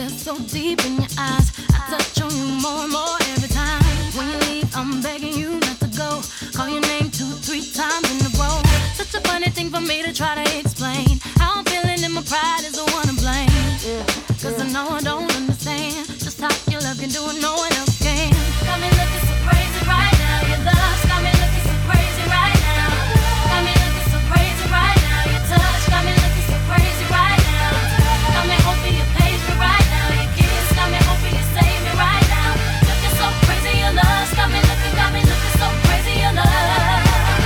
so deep in your eyes. I touch on you more and more every time. When you leave, I'm begging you not to go. Call your name 2-3 times in a row. Such a funny thing for me to try to explain. How I'm feeling and my pride is the one to blame. Cause I know I don't understand just how your love can do it, no one else can. Got me looking so crazy right now. Your love's got me looking so crazy right now. Got me looking so crazy right now. Your touch got me looking so crazy right now. Got me hoping you page me right now. Your kiss got me hoping you save me right now. Looking so crazy, your love's got me looking so crazy, your love.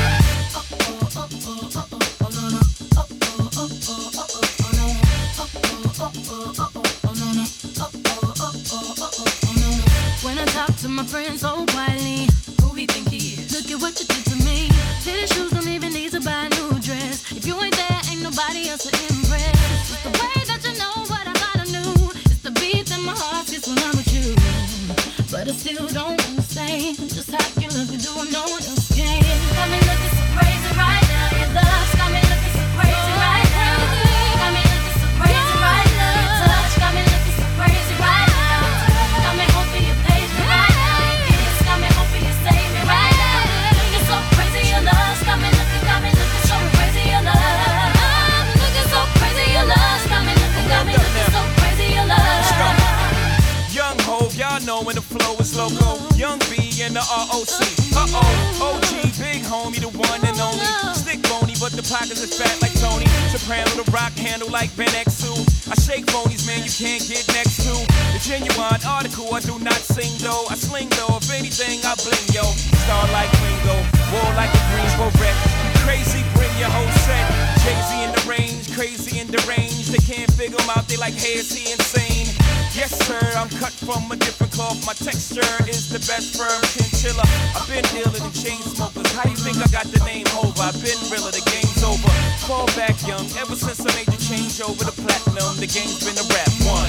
When I talk to my friends so quietly, who he think he is? Look at what you did to me. Fitted shoes don't even need to buy a new dress. If you ain't there, ain't nobody else to impress. It's the way that you know what I thought I knew. It's the beat that my heart gets when I'm with you. But I still don't understand just how you look and do what no one else can. Got me looking so crazy right now. Your love's got me looking so crazy right now. Got me looking so crazy right now. Your touch got me looking so crazy right now. Got me hoping you page me right now. Your kiss got me hoping you save me right now. Looking so crazy, your love's got me looking so crazy, your love. I'm looking so crazy, your love's got me looking so crazy, your love. Young Hov, y'all know when the flow is loco. Young B and the ROC. OG, big homie, the one and only. Stick bony, but the pockets is fat like Tony. Soprano, the rock handle like Ben X2. I shake phonies, man, you can't get next to. The genuine article, I do not sing though. I sling though, if anything, I bling yo. Star like Ringo, war like a Greensboro wreck. Crazy, bring your whole set. Jay-Z in the range, crazy in the range. They can't figure him out, they like, hey, is he insane? Yes, sir, I'm cut from a different cloth. My texture is the best firm chinchilla. I've been dealing in chain smokers. How you think I got the name over? I've been realer, the game's over. Fall back young, ever since I made the change over to platinum. The game's been a rap one.